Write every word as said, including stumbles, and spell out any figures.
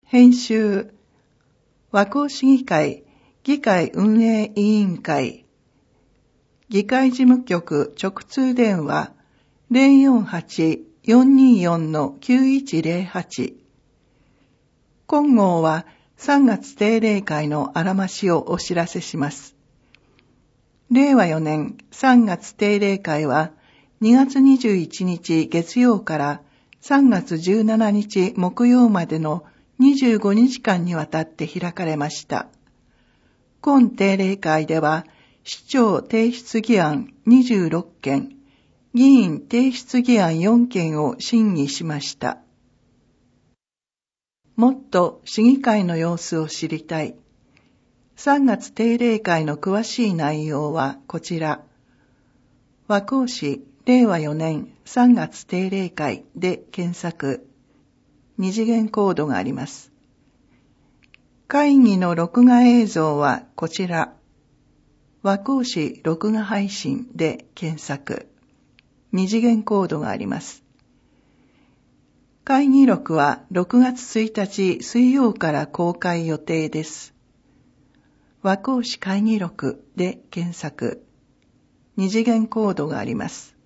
編集、和光市議会議会運営委員会、議会事務局直通電話 ゼロよんはち よんにーよん きゅういちゼロはち。今号はさんがつ定例会のあらましをお知らせします。れいわよねんさんがつ定例会はにがつにじゅういちにち月曜からさんがつじゅうしちにち木曜までのにじゅうごにちかんにわたって開かれました。今定例会では、市長提出議案にじゅうろっけん、議員提出議案よんけんを審議しました。もっと市議会の様子を知りたい。さんがつ定例会の詳しい内容はこちら。和光市れいわよねんさんがつ定例会で検索。二次元コードがあります。会議の録画映像はこちら。和光市録画配信で検索。二次元コードがあります。会議録はろくがつついたち水曜から公開予定です。和光市会議録で検索。二次元コードがあります。